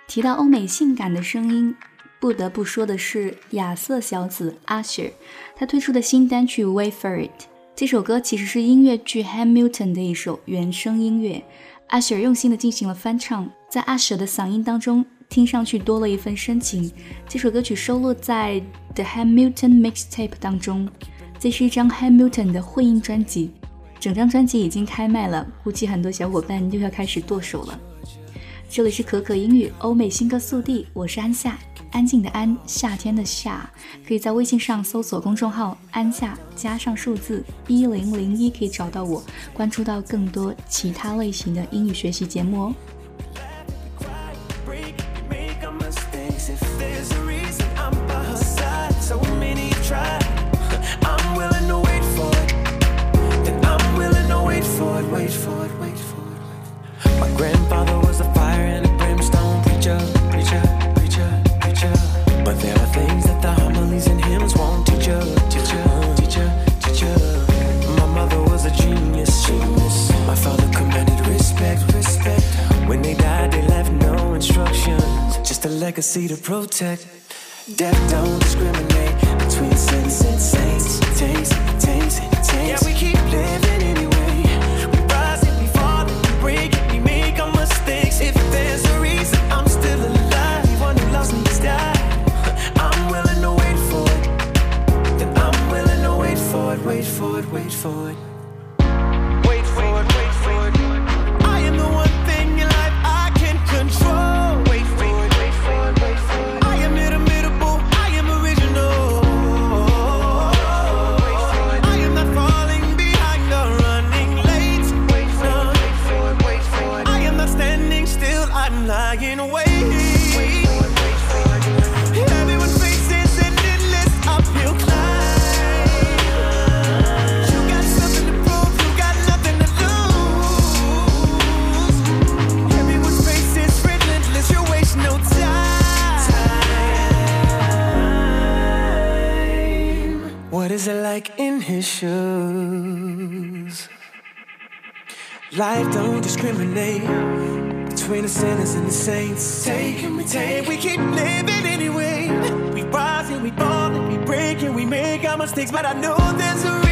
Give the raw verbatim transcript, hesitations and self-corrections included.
提到欧美性感的声音，不得不说的是亚瑟小子 Usher， 他推出的新单曲 Wait for It。 这首歌其实是音乐剧 Hamilton 的一首原声音乐， Usher 用心地进行了翻唱，在 Usher 的嗓音当中听上去多了一份深情。这首歌曲收录在 The Hamilton Mixtape 当中，这是一张 Hamilton 的混音专辑，整张专辑已经开卖了，估计很多小伙伴又要开始剁手了。这里是可可英语欧美新歌速递，我是安夏，安静的安，夏天的夏。可以在微信上搜索公众号安夏加上数字一零零一，可以找到我，关注到更多其他类型的英语学习节目哦。 My grandfather was a fire and a brimstone preacher, preacher, preacher, preacher. But there are things that the homilies and hymns won't teach you, teacher, teacher, teacher. My mother was a genius, genius. My father commanded respect, respect. When they died, they left no instructions, just a legacy to protect. Death don't discriminate between sins and saints, taints, taints, taints. Yeah, we keep living anyway. We rise and we fall and we break and we make our mistakes. If there's a reason I'm still alive, one who loves me has died. I'm willing to wait for it. Then I'm willing to wait for it, wait for it, wait for it. Wait for it, wait for it. I am the one thing in life I can control. Wait for it, wait for it, wait for it. I am inimitable, I am original. Wait for it. I am not falling behind or running late. Wait for it, wait for it, wait for it. I am not standing still, I'm lying awake. Wait for it, wait for it. Everyone faces an endless uphill climb. You got something to prove, you got nothing to lose. Everyone's face is relentless, you waste no time. What is it like in his shoes? Life don't discriminate between the sinners and the saints. Take and we take, we keep living anyway. We rise and we fall and we break and we make our mistakes, but I know there's a